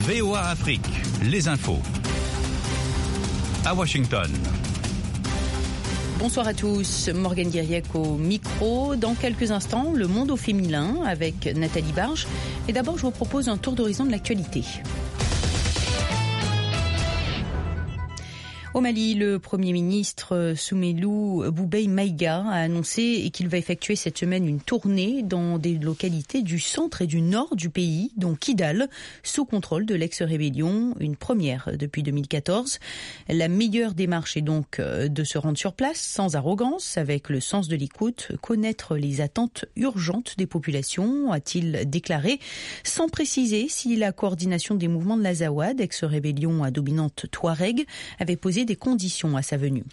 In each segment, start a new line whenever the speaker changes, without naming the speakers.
VOA Afrique, les infos. À Washington.
Bonsoir à tous, Morgane Guiriec au micro. Dans quelques instants, le monde au féminin avec Nathalie Barge. Et d'abord, je vous propose un tour d'horizon de l'actualité. Au Mali, le Premier ministre Soumeylou Boubèye Maïga a annoncé qu'il va effectuer cette semaine une tournée dans des localités du centre et du nord du pays, dont Kidal, sous contrôle de l'ex-rébellion, une première depuis 2014. La meilleure démarche est donc de se rendre sur place, sans arrogance, avec le sens de l'écoute, connaître les attentes urgentes des populations, a-t-il déclaré, sans préciser si la coordination des mouvements de l'Azawad, ex-rébellion à dominante Touareg, avait posé des conditions à sa venue.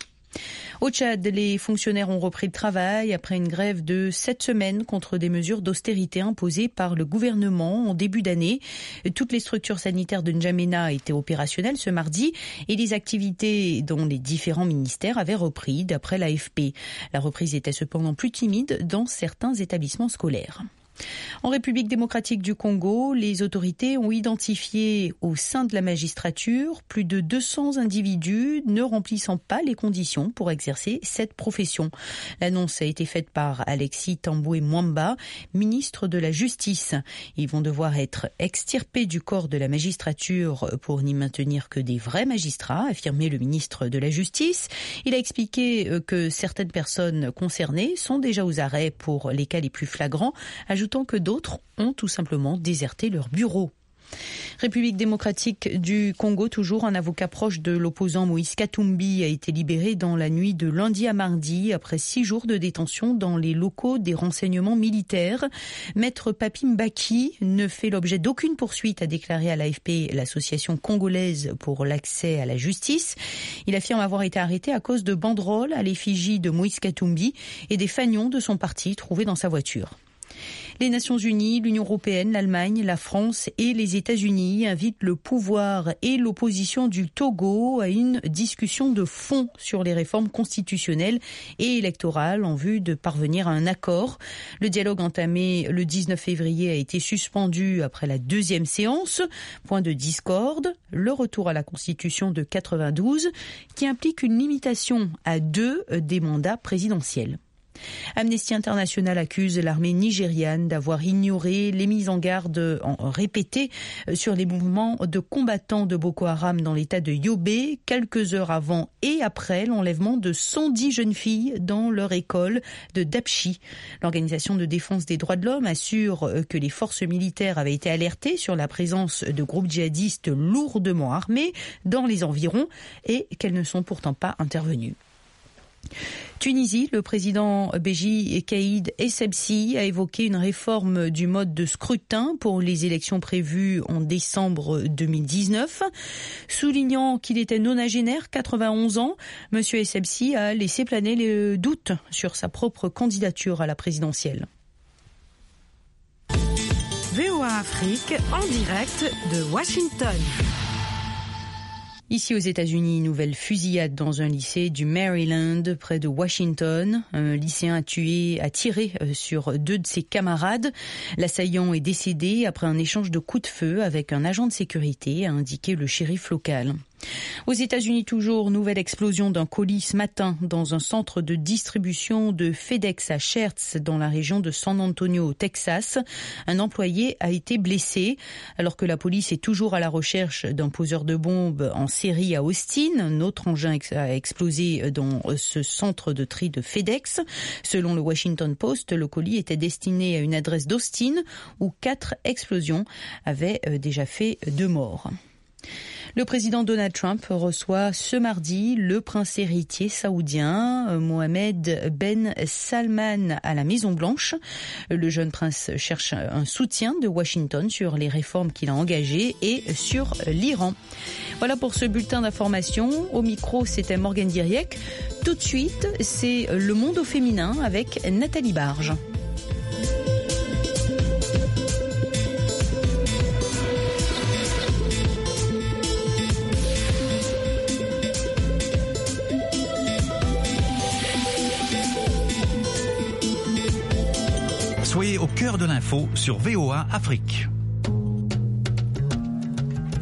Au Tchad, les fonctionnaires ont repris le travail après une grève de 7 semaines contre des mesures d'austérité imposées par le gouvernement en début d'année. Toutes les structures sanitaires de N'Djamena étaient opérationnelles ce mardi et les activités dans les différents ministères avaient repris, d'après l'AFP. La reprise était cependant plus timide dans certains établissements scolaires. En République démocratique du Congo, les autorités ont identifié au sein de la magistrature plus de 200 individus ne remplissant pas les conditions pour exercer cette profession. L'annonce a été faite par Alexis Tamboué Mwamba, ministre de la Justice. Ils vont devoir être extirpés du corps de la magistrature pour n'y maintenir que des vrais magistrats, a affirmé le ministre de la Justice. Il a expliqué que certaines personnes concernées sont déjà aux arrêts pour les cas les plus flagrants, ajoutant que d'autres ont tout simplement déserté leur bureau. République démocratique du Congo, toujours un avocat proche de l'opposant Moïse Katumbi a été libéré dans la nuit de lundi à mardi après 6 jours de détention dans les locaux des renseignements militaires. Maître Papi Mbaki ne fait l'objet d'aucune poursuite, a déclaré à l'AFP l'association congolaise pour l'accès à la justice. Il affirme avoir été arrêté à cause de banderoles à l'effigie de Moïse Katumbi et des fanions de son parti trouvés dans sa voiture. Les Nations Unies, l'Union européenne, l'Allemagne, la France et les États-Unis invitent le pouvoir et l'opposition du Togo à une discussion de fond sur les réformes constitutionnelles et électorales en vue de parvenir à un accord. Le dialogue entamé le 19 février a été suspendu après la 2e séance. Point de discorde, le retour à la Constitution de 92 qui implique une limitation à 2 des mandats présidentiels. Amnesty International accuse l'armée nigériane d'avoir ignoré les mises en garde répétées sur les mouvements de combattants de Boko Haram dans l'état de Yobe, quelques heures avant et après l'enlèvement de 110 jeunes filles dans leur école de Dapchi. L'organisation de défense des droits de l'homme assure que les forces militaires avaient été alertées sur la présence de groupes djihadistes lourdement armés dans les environs et qu'elles ne sont pourtant pas intervenues. Tunisie, le président Béji Caïd Essebsi a évoqué une réforme du mode de scrutin pour les élections prévues en décembre 2019. Soulignant qu'il était nonagénaire, 91 ans, M. Essebsi a laissé planer le doute sur sa propre candidature à la présidentielle.
VOA Afrique en direct de Washington.
Ici aux États-Unis, nouvelle fusillade dans un lycée du Maryland près de Washington. Un lycéen a tiré sur 2 de ses camarades. L'assaillant est décédé après un échange de coups de feu avec un agent de sécurité, a indiqué le shérif local. Aux États-Unis toujours, nouvelle explosion d'un colis ce matin dans un centre de distribution de FedEx à Schertz dans la région de San Antonio au Texas. Un employé a été blessé alors que la police est toujours à la recherche d'un poseur de bombes en série à Austin. Un autre engin a explosé dans ce centre de tri de FedEx. Selon le Washington Post, le colis était destiné à une adresse d'Austin où 4 explosions avaient déjà fait 2 morts. Le président Donald Trump reçoit ce mardi le prince héritier saoudien Mohammed Ben Salman à la Maison-Blanche. Le jeune prince cherche un soutien de Washington sur les réformes qu'il a engagées et sur l'Iran. Voilà pour ce bulletin d'information. Au micro, c'était Morgane Guiriec. Tout de suite, c'est Le Monde au féminin avec Nathalie Barge.
Soyez au cœur de l'info sur VOA Afrique.